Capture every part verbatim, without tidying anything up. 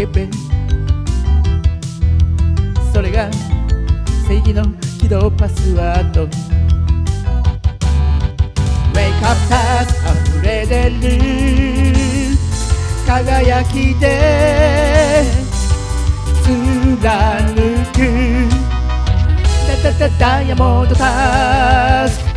叫べ、それが正義の起動パスワード。 Wake up task 溢れ出る輝きで貫くダダダダイヤモンドタスク。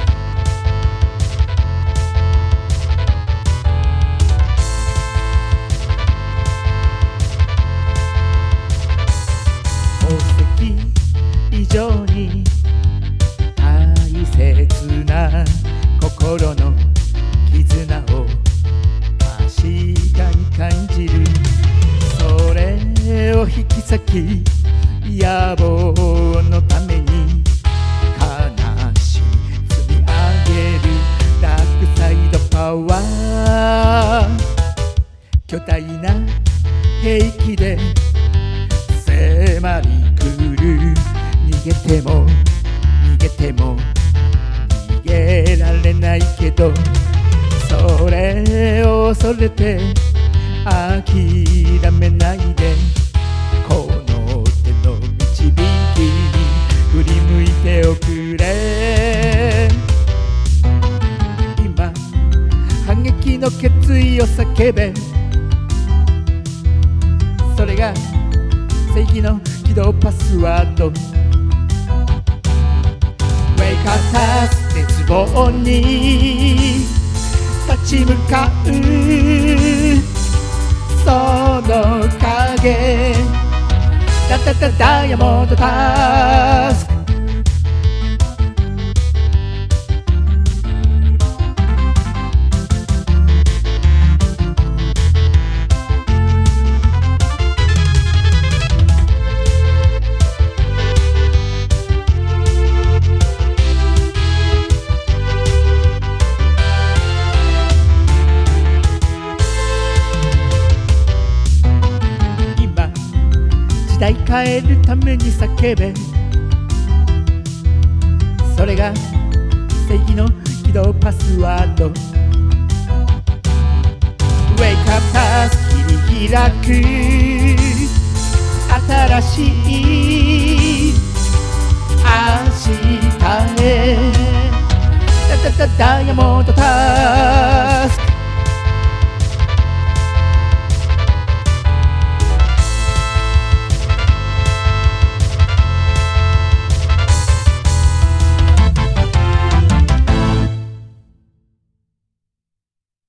宝石以上に大切な心の絆を確かに感じる。それを引き裂き野望のために悲しみ積み上げるダークサイドパワー。巨大な兵器で迫り来る。逃げても逃げても逃げられないけど、それを恐れて諦めないで。この手の導きに振り向いておくれ。今反撃の決意を叫べ、それが正義の起動パスワード。 Wake up task 絶望に立ち向かうその影ダダダダイヤモンドタスク。時代変えるために叫べ、それが正義の起動パスワード。 Wake up task 切り開く新しい明日へダダダダイヤモンドタ